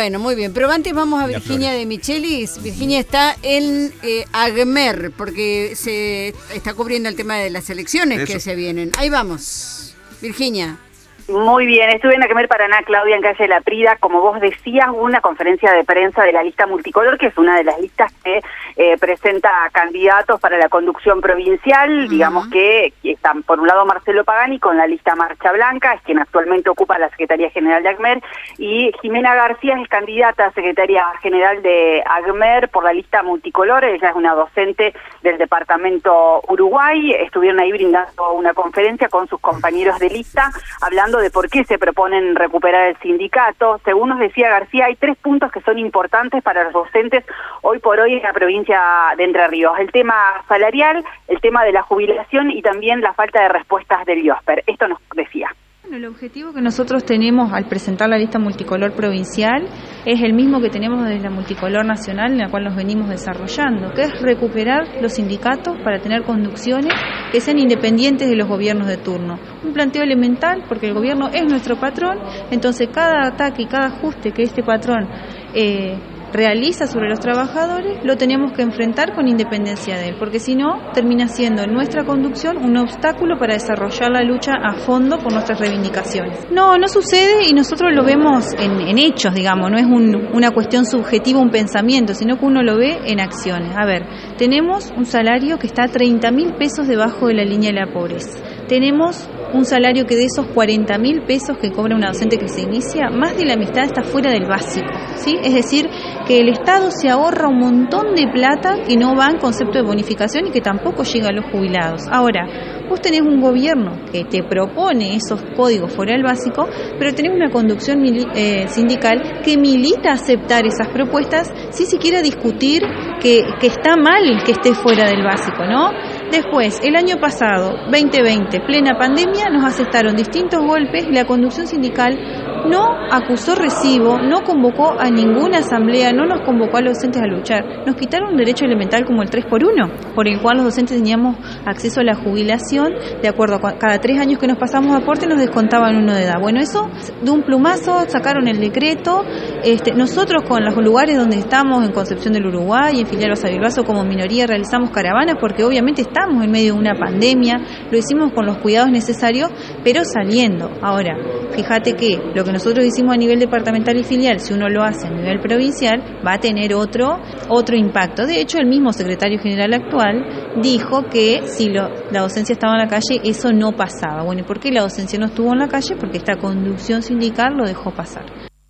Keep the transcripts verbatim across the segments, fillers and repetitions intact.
Bueno, muy bien. Pero antes vamos a Virginia de Michelis. Virginia está en eh, ACMER, porque se está cubriendo el tema de las elecciones Eso. que se vienen. Ahí vamos. Virginia. Muy bien, estuve en ACMER Paraná, Claudia, en calle La Prida. Como vos decías, hubo una conferencia de prensa de la lista multicolor, que es una de las listas que eh, presenta candidatos para la conducción provincial. Uh-huh. Digamos que están, por un lado, Marcelo Pagani con la lista Marcha Blanca, es quien actualmente ocupa la Secretaría General de ACMER, y Jimena García es candidata a Secretaria General de ACMER por la lista multicolor. Ella es una docente del departamento Uruguay. Estuvieron ahí brindando una conferencia con sus compañeros de lista, hablando de por qué se proponen recuperar el sindicato. Según nos decía García, hay tres puntos que son importantes para los docentes hoy por hoy en la provincia de Entre Ríos: el tema salarial, el tema de la jubilación y también la falta de respuestas del IOSPER. Esto nos decía. El objetivo que nosotros tenemos al presentar la lista multicolor provincial es el mismo que tenemos desde la multicolor nacional, en la cual nos venimos desarrollando, que es recuperar los sindicatos para tener conducciones que sean independientes de los gobiernos de turno. Un planteo elemental, porque el gobierno es nuestro patrón, entonces cada ataque y cada ajuste que este patrón eh, realiza sobre los trabajadores, lo tenemos que enfrentar con independencia de él, porque si no, termina siendo nuestra conducción un obstáculo para desarrollar la lucha a fondo por nuestras reivindicaciones. No, no sucede y nosotros lo vemos en, en hechos, digamos, no es un, una cuestión subjetiva, un pensamiento, sino que uno lo ve en acciones. A ver, tenemos un salario que está a treinta mil pesos debajo de la línea de la pobreza. Tenemos un salario que de esos cuarenta mil pesos que cobra una docente que se inicia, más de la mitad está fuera del básico, ¿sí? Es decir, que el Estado se ahorra un montón de plata que no va en concepto de bonificación y que tampoco llega a los jubilados. Ahora, vos tenés un gobierno que te propone esos códigos fuera del básico, pero tenés una conducción mili- eh, sindical que milita aceptar esas propuestas sin siquiera discutir que, que está mal que esté fuera del básico, ¿no? Después, el año pasado, veinte veinte, plena pandemia, nos asestaron distintos golpes y la conducción sindical no acusó recibo, no convocó a ninguna asamblea, no nos convocó a los docentes a luchar. Nos quitaron un derecho elemental como el tres por uno, por el cual los docentes teníamos acceso a la jubilación, de acuerdo a cada tres años que nos pasamos aporte nos descontaban uno de edad. Bueno, eso de un plumazo sacaron el decreto. Este, nosotros con los lugares donde estamos, en Concepción del Uruguay, en Filial Basavilbaso, como minoría realizamos caravanas porque obviamente estamos en medio de una pandemia, lo hicimos con los cuidados necesarios, pero saliendo. Ahora, fíjate que lo que nosotros hicimos a nivel departamental y filial, si uno lo hace a nivel provincial, va a tener otro otro impacto. De hecho, el mismo secretario general actual dijo que si lo, la docencia estaba en la calle, eso no pasaba. Bueno, ¿y por qué la docencia no estuvo en la calle? Porque esta conducción sindical lo dejó pasar.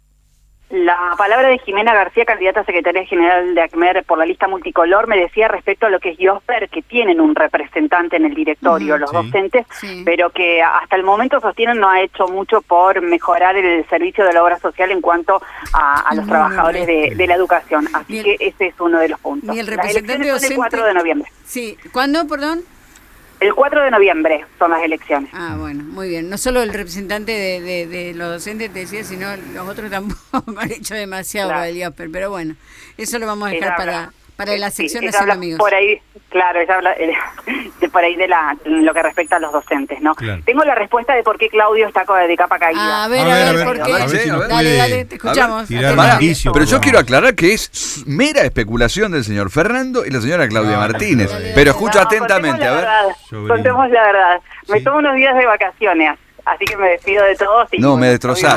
La palabra de Jimena García, candidata a secretaria general de ACMER por la lista multicolor, me decía respecto a lo que es IOSPER, que tienen un representante en el directorio, uh-huh, los sí. docentes, sí. pero que hasta el momento sostienen no ha hecho mucho por mejorar el servicio de la obra social en cuanto a, a los uh-huh, trabajadores de, de la educación. Así el, que ese es uno de los puntos. Y el representante Las elecciones son el cuatro de noviembre. Sí, ¿cuándo, perdón? El cuatro de noviembre son las elecciones. Ah, bueno, muy bien. No solo el representante de, de, de los docentes te decía, sino los otros tampoco han hecho demasiado claro. para el IOSPER, pero bueno, eso lo vamos a dejar para, para la sección sí, de Haciendo Amigos. Por ahí, claro, ella habla eh, de por ahí de la lo que respecta a los docentes, ¿no? Claro. Tengo la respuesta de por qué Claudio está de capa caída. A ver, a ver, a ver, ¿por qué? A ver, sí, a ver. Dale, dale, te escuchamos. Para, pero yo quiero aclarar que es mera especulación del señor Fernando y la señora Claudia ah, Martínez. Dale, dale. Pero escucho no, atentamente, a ver. Verdad, contemos la verdad. Me sí. tomo unos días de vacaciones, así que me despido de todos. Y no, me destrozás.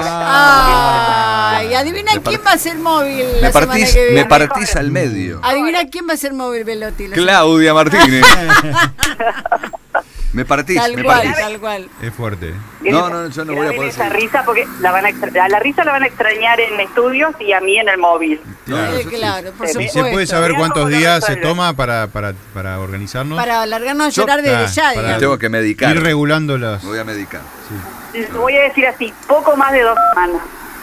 Ay, adivina quién va a ser móvil. Me partís, me partís al medio. Adivina quién va a ser móvil, Velotti. Claudia Martínez. Me partís, tal me cual, partís. Tal cual. Es fuerte. No, no, yo no voy a poder esa risa porque la van a, extra- a la risa la van a extrañar en estudios y a mí en el móvil. Claro, sí, claro, por ¿Y se puede saber cuántos días se toma para, para, para organizarnos? Para alargarnos a llorar yo, desde ya. Para tengo que medicar. Ir regulando las... Me voy a medicar. Sí. Voy a decir así, poco más de dos semanas.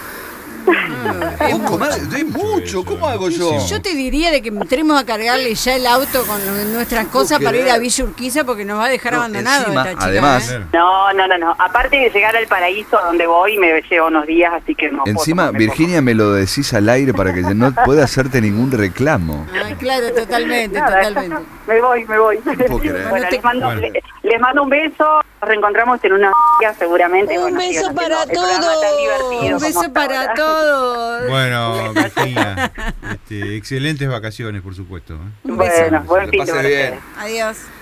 Poco más, es mucho, ¿cómo hago yo? Yo te diría de que entremos a cargarle ya el auto con nuestras cosas para ir a Villa Urquiza porque nos va a dejar no, abandonado encima, esta chica. Además, ¿eh? No, no, no, no. Aparte de llegar al paraíso donde voy, me llevo unos días, así que no. Encima, puedo, Virginia, me lo decís al aire para que no pueda hacerte ningún reclamo. Ay, claro, totalmente, Nada, totalmente. Me voy, me voy. No puedo creer. Bueno, les mando, Bueno. le- les mando un beso. Nos reencontramos en unos días seguramente. Un Bueno, beso sigan para haciendo el programa tan todos. divertido Un beso como hasta para ahora. todos. Bueno, Virginia, este, excelentes vacaciones, por supuesto. ¿eh? Un beso. Bueno, buen Que fin de pase semana. bien. Adiós.